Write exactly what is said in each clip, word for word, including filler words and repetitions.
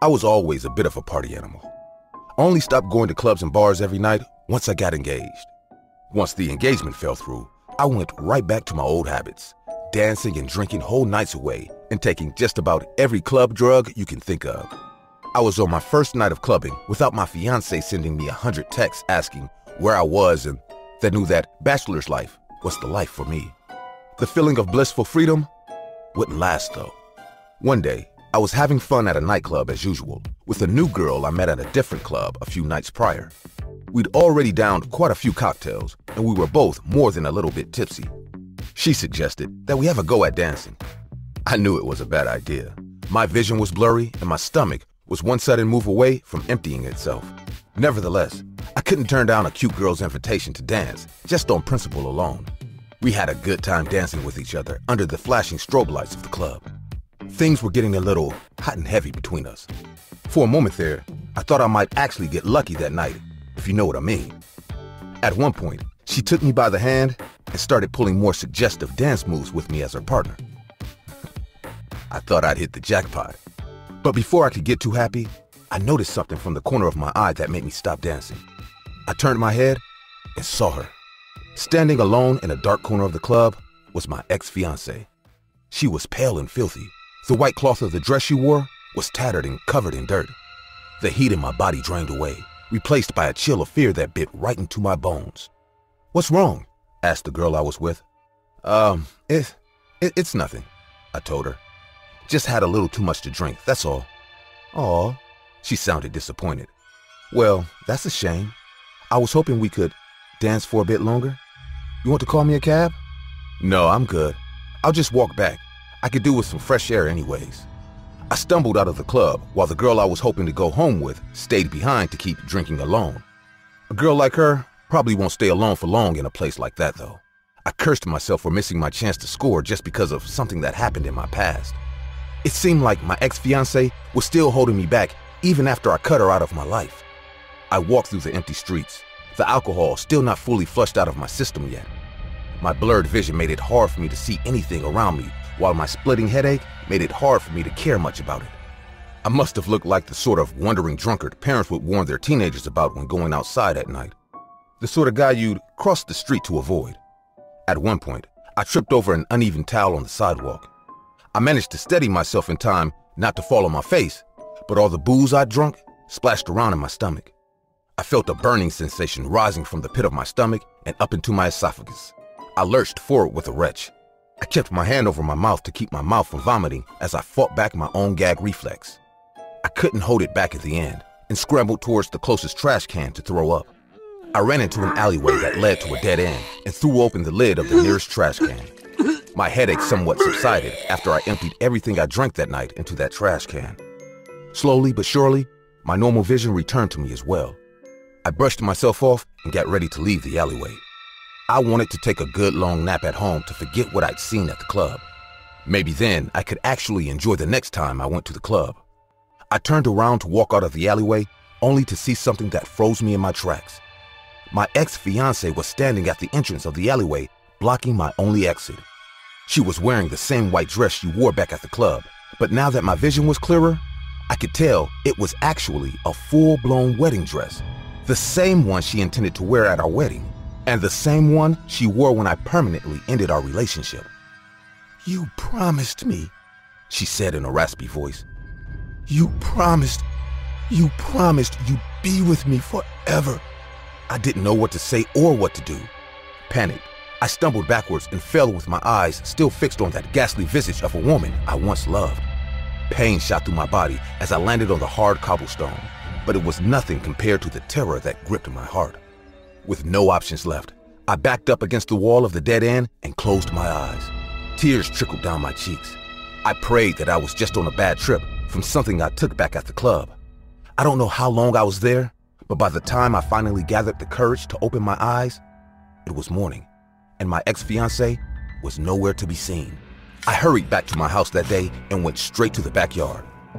I was always a bit of a party animal. I only stopped going to clubs and bars every night once I got engaged. Once the engagement fell through, I went right back to my old habits, dancing and drinking whole nights away and taking just about every club drug you can think of. I was on my first night of clubbing without my fiancé sending me a hundred texts asking where I was, and that knew that bachelor's life was the life for me. The feeling of blissful freedom wouldn't last though. One day, I was having fun at a nightclub as usual with a new girl I met at a different club a few nights prior. We'd already downed quite a few cocktails and we were both more than a little bit tipsy. She suggested that we have a go at dancing. I knew it was a bad idea. My vision was blurry and my stomach was one sudden move away from emptying itself. Nevertheless, I couldn't turn down a cute girl's invitation to dance just on principle alone. We had a good time dancing with each other under the flashing strobe lights of the club. Things were getting a little hot and heavy between us. For a moment there, I thought I might actually get lucky that night, if you know what I mean. At one point, she took me by the hand and started pulling more suggestive dance moves with me as her partner. I thought I'd hit the jackpot. But before I could get too happy, I noticed something from the corner of my eye that made me stop dancing. I turned my head and saw her. Standing alone in a dark corner of the club was my ex-fiancée. She was pale and filthy. The white cloth of the dress she wore was tattered and covered in dirt. The heat in my body drained away, replaced by a chill of fear that bit right into my bones. "What's wrong?" asked the girl I was with. Um, it, it, it's nothing, I told her. Just had a little too much to drink, that's all. Aw, she sounded disappointed. Well, that's a shame. I was hoping we could dance for a bit longer. You want to call me a cab? No, I'm good. I'll just walk back. I could do with some fresh air anyways. I stumbled out of the club while the girl I was hoping to go home with stayed behind to keep drinking alone. A girl like her probably won't stay alone for long in a place like that though. I cursed myself for missing my chance to score just because of something that happened in my past. It seemed like my ex-fiancée was still holding me back even after I cut her out of my life. I walked through the empty streets, the alcohol still not fully flushed out of my system yet. My blurred vision made it hard for me to see anything around me, while my splitting headache made it hard for me to care much about it. I must have looked like the sort of wandering drunkard parents would warn their teenagers about when going outside at night. The sort of guy you'd cross the street to avoid. At one point, I tripped over an uneven towel on the sidewalk. I managed to steady myself in time not to fall on my face, but all the booze I'd drunk splashed around in my stomach. I felt a burning sensation rising from the pit of my stomach and up into my esophagus. I lurched forward with a retch. I kept my hand over my mouth to keep my mouth from vomiting as I fought back my own gag reflex. I couldn't hold it back at the end and scrambled towards the closest trash can to throw up. I ran into an alleyway that led to a dead end and threw open the lid of the nearest trash can. My headache somewhat subsided after I emptied everything I drank that night into that trash can. Slowly but surely, my normal vision returned to me as well. I brushed myself off and got ready to leave the alleyway. I wanted to take a good long nap at home to forget what I'd seen at the club. Maybe then I could actually enjoy the next time I went to the club. I turned around to walk out of the alleyway, only to see something that froze me in my tracks. My ex-fiancée was standing at the entrance of the alleyway, blocking my only exit. She was wearing the same white dress she wore back at the club, but now that my vision was clearer, I could tell it was actually a full-blown wedding dress. The same one she intended to wear at our wedding, and the same one she wore when I permanently ended our relationship. "You promised me," she said in a raspy voice. "You promised, you promised you'd be with me forever." I didn't know what to say or what to do. Panicked, I stumbled backwards and fell with my eyes still fixed on that ghastly visage of a woman I once loved. Pain shot through my body as I landed on the hard cobblestone, but it was nothing compared to the terror that gripped my heart. With no options left, I backed up against the wall of the dead end and closed my eyes. Tears trickled down my cheeks. I prayed that I was just on a bad trip from something I took back at the club. I don't know how long I was there, but by the time I finally gathered the courage to open my eyes, it was morning, and my ex-fiancée was nowhere to be seen. I hurried back to my house that day and went straight to the backyard.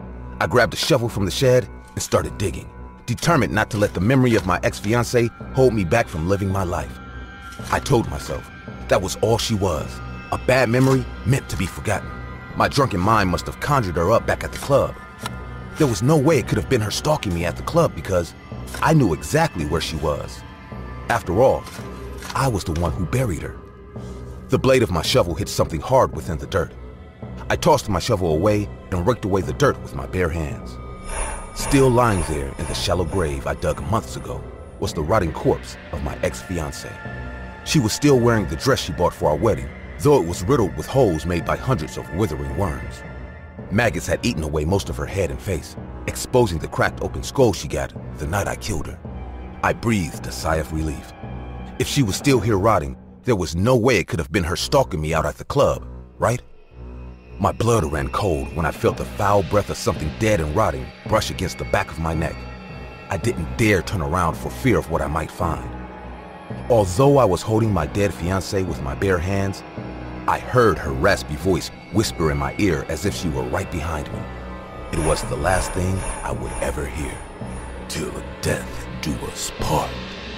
I grabbed a shovel from the shed and started digging, determined not to let the memory of my ex-fiancée hold me back from living my life. I told myself that was all she was, a bad memory meant to be forgotten. My drunken mind must have conjured her up back at the club. There was no way it could have been her stalking me at the club because I knew exactly where she was. After all, I was the one who buried her. The blade of my shovel hit something hard within the dirt. I tossed my shovel away and raked away the dirt with my bare hands. Still lying there in the shallow grave I dug months ago was the rotting corpse of my ex-fiancée. She was still wearing the dress she bought for our wedding, though it was riddled with holes made by hundreds of withering worms. Maggots had eaten away most of her head and face, exposing the cracked open skull she got the night I killed her. I breathed a sigh of relief. If she was still here rotting, there was no way it could have been her stalking me out at the club, right? My blood ran cold when I felt the foul breath of something dead and rotting brush against the back of my neck. I didn't dare turn around for fear of what I might find. Although I was holding my dead fiancée with my bare hands, I heard her raspy voice whisper in my ear as if she were right behind me. It was the last thing I would ever hear. Till death do us part.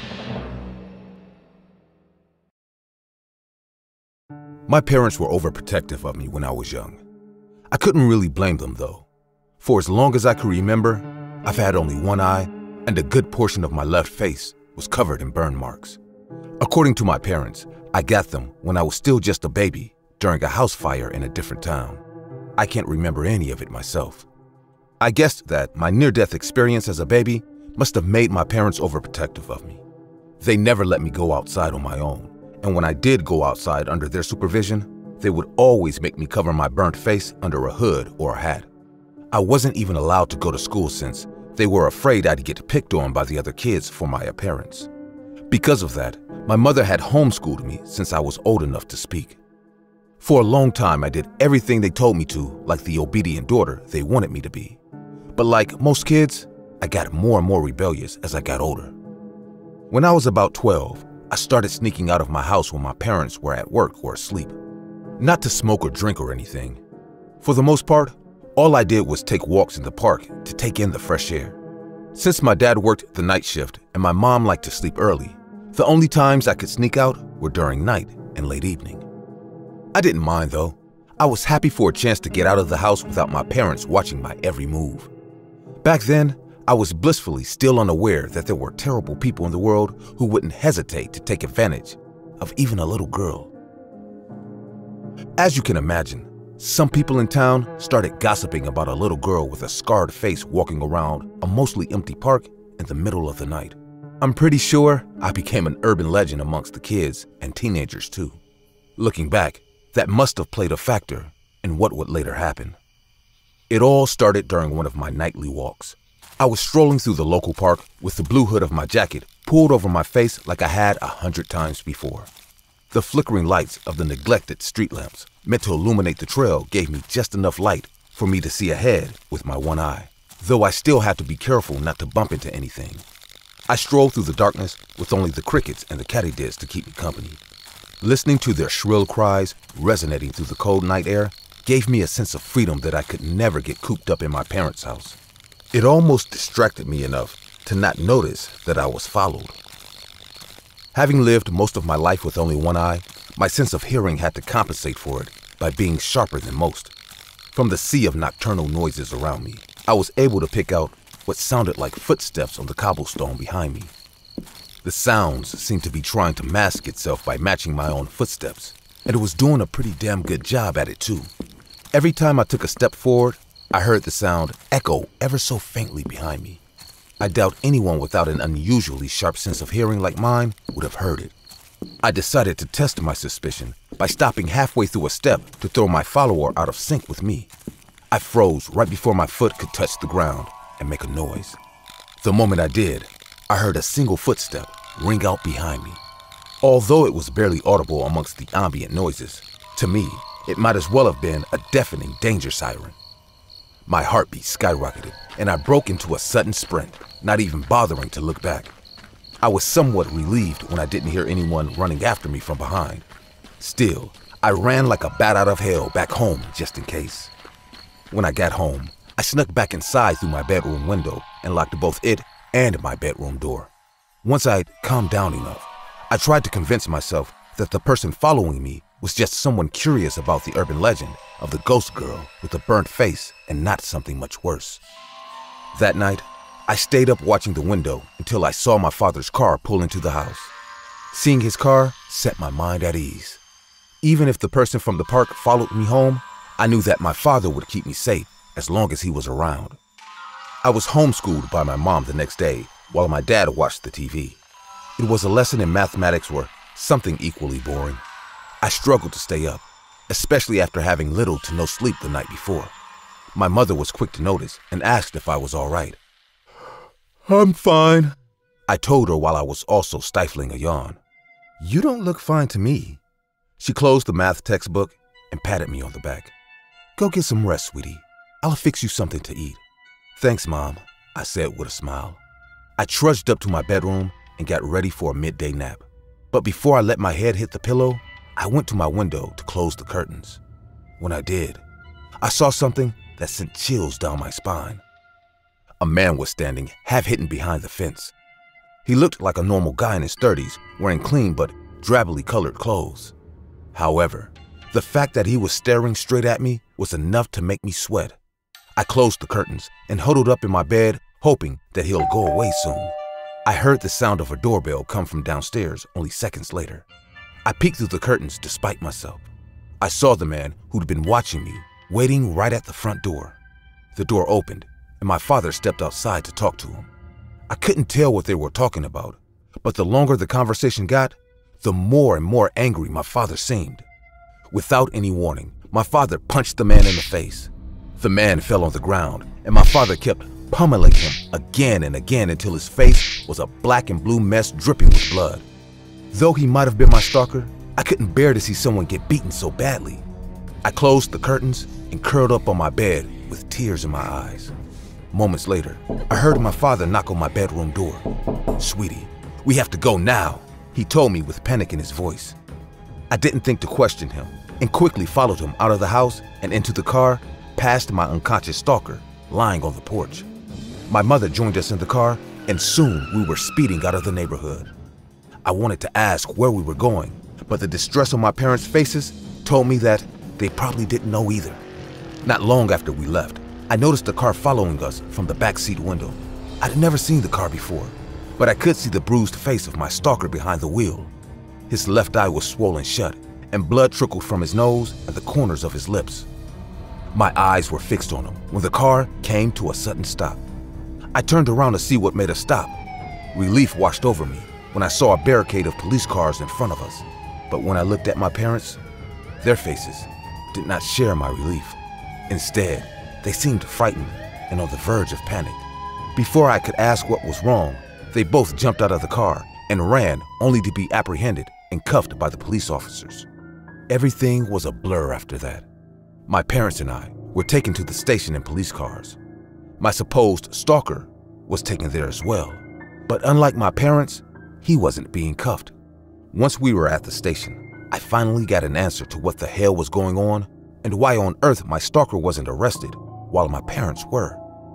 My parents were overprotective of me when I was young. I couldn't really blame them though. For as long as I can remember, I've had only one eye, and a good portion of my left face was covered in burn marks. According to my parents, I got them when I was still just a baby during a house fire in a different town. I can't remember any of it myself. I guessed that my near-death experience as a baby must have made my parents overprotective of me. They never let me go outside on my own, and when I did go outside under their supervision, they would always make me cover my burnt face under a hood or a hat. I wasn't even allowed to go to school since they were afraid I'd get picked on by the other kids for my appearance. Because of that, my mother had homeschooled me since I was old enough to speak. For a long time, I did everything they told me to, like the obedient daughter they wanted me to be. But like most kids, I got more and more rebellious as I got older. When I was about twelve, I started sneaking out of my house when my parents were at work or asleep. Not to smoke or drink or anything. For the most part, all I did was take walks in the park to take in the fresh air. Since my dad worked the night shift and my mom liked to sleep early, the only times I could sneak out were during night and late evening. I didn't mind though. I was happy for a chance to get out of the house without my parents watching my every move. Back then, I was blissfully still unaware that there were terrible people in the world who wouldn't hesitate to take advantage of even a little girl. As you can imagine, some people in town started gossiping about a little girl with a scarred face walking around a mostly empty park in the middle of the night. I'm pretty sure I became an urban legend amongst the kids and teenagers too. Looking back, that must have played a factor in what would later happen. It all started during one of my nightly walks. I was strolling through the local park with the blue hood of my jacket pulled over my face like I had a hundred times before. The flickering lights of the neglected street lamps meant to illuminate the trail gave me just enough light for me to see ahead with my one eye, though I still had to be careful not to bump into anything. I strolled through the darkness with only the crickets and the katydids to keep me company. Listening to their shrill cries resonating through the cold night air gave me a sense of freedom that I could never get cooped up in my parents' house. It almost distracted me enough to not notice that I was followed. Having lived most of my life with only one eye, my sense of hearing had to compensate for it by being sharper than most. From the sea of nocturnal noises around me, I was able to pick out what sounded like footsteps on the cobblestone behind me. The sounds seemed to be trying to mask itself by matching my own footsteps, and it was doing a pretty damn good job at it too. Every time I took a step forward, I heard the sound echo ever so faintly behind me. I doubt anyone without an unusually sharp sense of hearing like mine would have heard it. I decided to test my suspicion by stopping halfway through a step to throw my follower out of sync with me. I froze right before my foot could touch the ground and make a noise. The moment I did, I heard a single footstep ring out behind me. Although it was barely audible amongst the ambient noises, to me, it might as well have been a deafening danger siren. My heartbeat skyrocketed, and I broke into a sudden sprint, not even bothering to look back. I was somewhat relieved when I didn't hear anyone running after me from behind. Still, I ran like a bat out of hell back home just in case. When I got home, I snuck back inside through my bedroom window and locked both it and my bedroom door. Once I'd calmed down enough, I tried to convince myself that the person following me was just someone curious about the urban legend of the ghost girl with a burnt face and not something much worse. That night, I stayed up watching the window until I saw my father's car pull into the house. Seeing his car set my mind at ease. Even if the person from the park followed me home, I knew that my father would keep me safe as long as he was around. I was homeschooled by my mom the next day while my dad watched the T V. It was a lesson in mathematics or something equally boring. I struggled to stay up, especially after having little to no sleep the night before. My mother was quick to notice and asked if I was all right. "I'm fine," I told her while I was also stifling a yawn. "You don't look fine to me." She closed the math textbook and patted me on the back. "Go get some rest, sweetie. I'll fix you something to eat." "Thanks, Mom," I said with a smile. I trudged up to my bedroom and got ready for a midday nap. But before I let my head hit the pillow, I went to my window to close the curtains. When I did, I saw something that sent chills down my spine. A man was standing half hidden behind the fence. He looked like a normal guy in his thirties, wearing clean but drabbily colored clothes. However, the fact that he was staring straight at me was enough to make me sweat. I closed the curtains and huddled up in my bed, hoping that he'll go away soon. I heard the sound of a doorbell come from downstairs only seconds later. I peeked through the curtains despite myself. I saw the man who'd been watching me, waiting right at the front door. The door opened, and my father stepped outside to talk to him. I couldn't tell what they were talking about, but the longer the conversation got, the more and more angry my father seemed. Without any warning, my father punched the man in the face. The man fell on the ground, and my father kept pummeling him again and again until his face was a black and blue mess dripping with blood. Though he might have been my stalker, I couldn't bear to see someone get beaten so badly. I closed the curtains and curled up on my bed with tears in my eyes. Moments later, I heard my father knock on my bedroom door. "Sweetie, we have to go now," he told me with panic in his voice. I didn't think to question him and quickly followed him out of the house and into the car, past my unconscious stalker lying on the porch. My mother joined us in the car, and soon we were speeding out of the neighborhood. I wanted to ask where we were going, but the distress on my parents' faces told me that they probably didn't know either. Not long after we left, I noticed a car following us from the backseat window. I'd never seen the car before, but I could see the bruised face of my stalker behind the wheel. His left eye was swollen shut, and blood trickled from his nose and the corners of his lips. My eyes were fixed on him when the car came to a sudden stop. I turned around to see what made us stop. Relief washed over me when I saw a barricade of police cars in front of us. But when I looked at my parents, their faces did not share my relief. Instead, they seemed frightened and on the verge of panic. Before I could ask what was wrong, they both jumped out of the car and ran, only to be apprehended and cuffed by the police officers. Everything was a blur after that. My parents and I were taken to the station in police cars. My supposed stalker was taken there as well. But unlike my parents, he wasn't being cuffed. Once we were at the station, I finally got an answer to what the hell was going on and why on earth my stalker wasn't arrested while my parents were.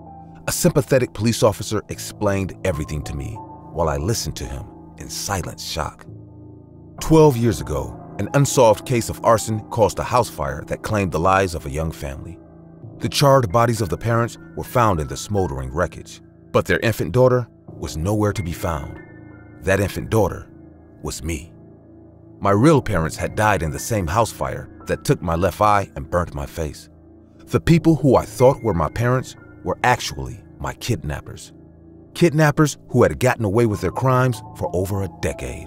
A sympathetic police officer explained everything to me while I listened to him in silent shock. Twelve years ago, an unsolved case of arson caused a house fire that claimed the lives of a young family. The charred bodies of the parents were found in the smoldering wreckage, but their infant daughter was nowhere to be found. That infant daughter was me. My real parents had died in the same house fire that took my left eye and burnt my face. The people who I thought were my parents were actually my kidnappers. Kidnappers who had gotten away with their crimes for over a decade.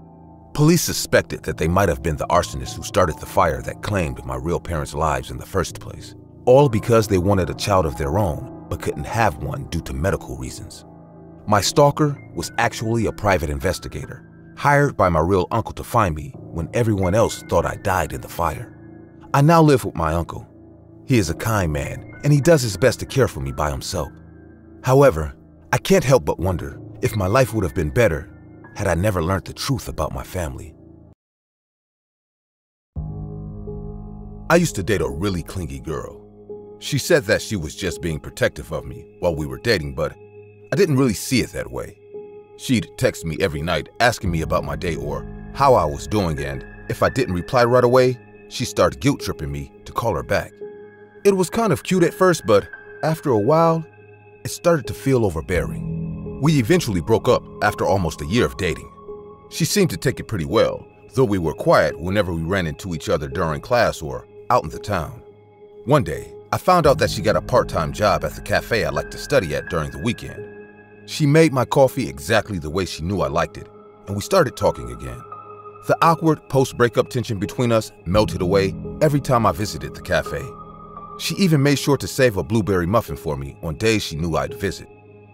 Police suspected that they might have been the arsonists who started the fire that claimed my real parents' lives in the first place, all because they wanted a child of their own but couldn't have one due to medical reasons. My stalker was actually a private investigator, hired by my real uncle to find me when everyone else thought I died in the fire. I now live with my uncle. He is a kind man, and he does his best to care for me by himself. However, I can't help but wonder if my life would have been better had I never learned the truth about my family. I used to date a really clingy girl. She said that she was just being protective of me while we were dating, but I didn't really see it that way. She'd text me every night asking me about my day or how I was doing, and if I didn't reply right away, she started guilt-tripping me to call her back. It was kind of cute at first, but after a while, it started to feel overbearing. We eventually broke up after almost a year of dating. She seemed to take it pretty well, though we were quiet whenever we ran into each other during class or out in the town. One day, I found out that she got a part-time job at the cafe I liked to study at during the weekend. She made my coffee exactly the way she knew I liked it, and we started talking again. The awkward post-breakup tension between us melted away every time I visited the cafe. She even made sure to save a blueberry muffin for me on days she knew I'd visit.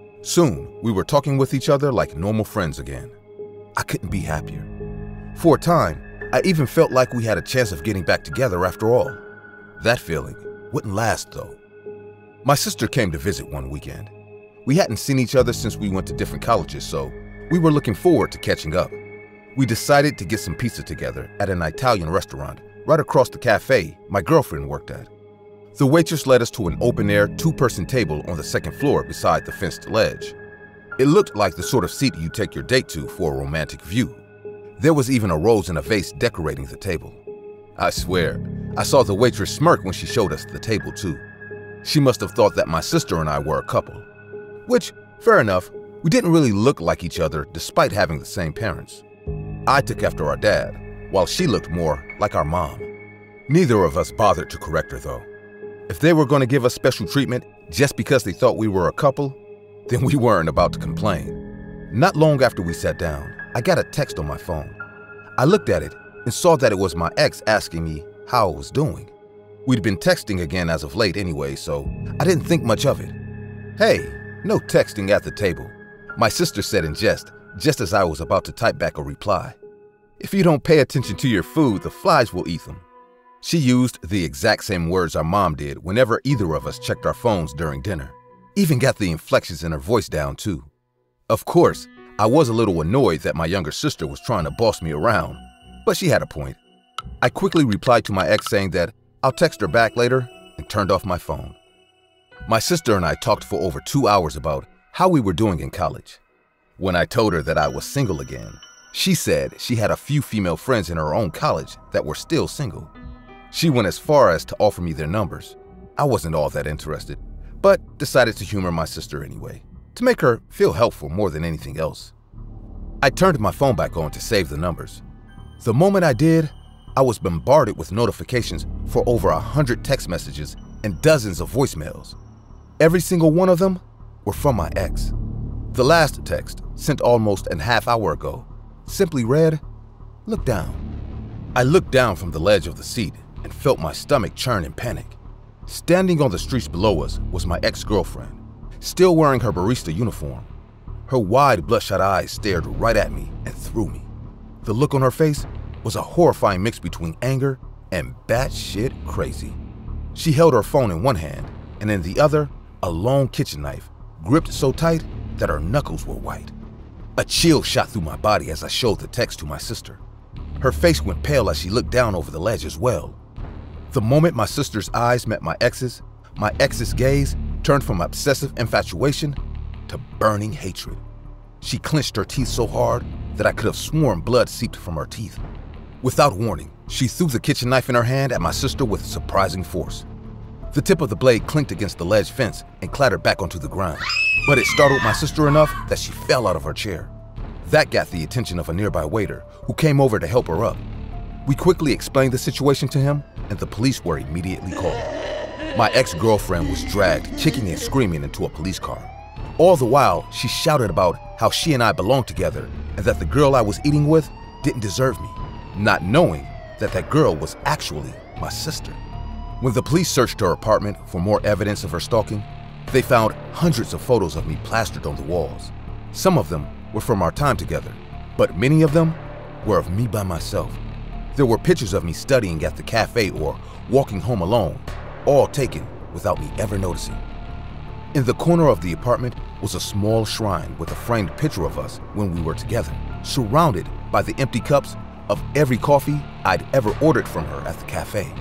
Soon, we were talking with each other like normal friends again. I couldn't be happier. For a time, I even felt like we had a chance of getting back together after all. That feeling wouldn't last, though. My sister came to visit one weekend. We hadn't seen each other since we went to different colleges, so we were looking forward to catching up. We decided to get some pizza together at an Italian restaurant right across the cafe my girlfriend worked at. The waitress led us to an open-air, two-person table on the second floor beside the fenced ledge. It looked like the sort of seat you take your date to for a romantic view. There was even a rose and a vase decorating the table. I swear, I saw the waitress smirk when she showed us the table too. She must have thought that my sister and I were a couple. Which, fair enough, we didn't really look like each other despite having the same parents. I took after our dad, while she looked more like our mom. Neither of us bothered to correct her though. If they were going to give us special treatment just because they thought we were a couple, then we weren't about to complain. Not long after we sat down, I got a text on my phone. I looked at it and saw that it was my ex asking me how I was doing. We'd been texting again as of late anyway, so I didn't think much of it. Hey, no texting at the table, my sister said in jest, just as I was about to type back a reply. If you don't pay attention to your food, the flies will eat them. She used the exact same words our mom did whenever either of us checked our phones during dinner. Even got the inflections in her voice down too. Of course, I was a little annoyed that my younger sister was trying to boss me around, but she had a point. I quickly replied to my ex saying that I'll text her back later and turned off my phone. My sister and I talked for over two hours about how we were doing in college. When I told her that I was single again, she said she had a few female friends in her own college that were still single. She went as far as to offer me their numbers. I wasn't all that interested, but decided to humor my sister anyway, to make her feel helpful more than anything else. I turned my phone back on to save the numbers. The moment I did, I was bombarded with notifications for over a hundred text messages and dozens of voicemails. Every single one of them were from my ex. The last text, sent almost a half hour ago, simply read, "Look down." I looked down from the ledge of the seat and felt my stomach churn in panic. Standing on the streets below us was my ex-girlfriend, still wearing her barista uniform. Her wide, bloodshot eyes stared right at me and through me. The look on her face was a horrifying mix between anger and batshit crazy. She held her phone in one hand, and in the other, a long kitchen knife, gripped so tight that her knuckles were white. A chill shot through my body as I showed the text to my sister. Her face went pale as she looked down over the ledge as well. The moment my sister's eyes met my ex's, my ex's gaze turned from obsessive infatuation to burning hatred. She clenched her teeth so hard that I could have sworn blood seeped from her teeth. Without warning, she threw the kitchen knife in her hand at my sister with surprising force. The tip of the blade clinked against the ledge fence and clattered back onto the ground, but it startled my sister enough that she fell out of her chair. That got the attention of a nearby waiter, who came over to help her up. We quickly explained the situation to him, and the police were immediately called. My ex-girlfriend was dragged, kicking and screaming, into a police car. All the while, she shouted about how she and I belonged together and that the girl I was eating with didn't deserve me, not knowing that that girl was actually my sister. When the police searched her apartment for more evidence of her stalking, they found hundreds of photos of me plastered on the walls. Some of them were from our time together, but many of them were of me by myself. There were pictures of me studying at the cafe or walking home alone, all taken without me ever noticing. In the corner of the apartment was a small shrine with a framed picture of us when we were together, surrounded by the empty cups of every coffee I'd ever ordered from her at the cafe.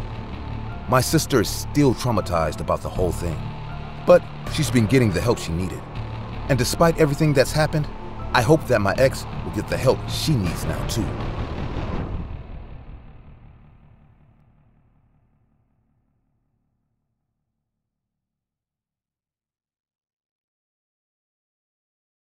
My sister is still traumatized about the whole thing, but she's been getting the help she needed. And despite everything that's happened, I hope that my ex will get the help she needs now too.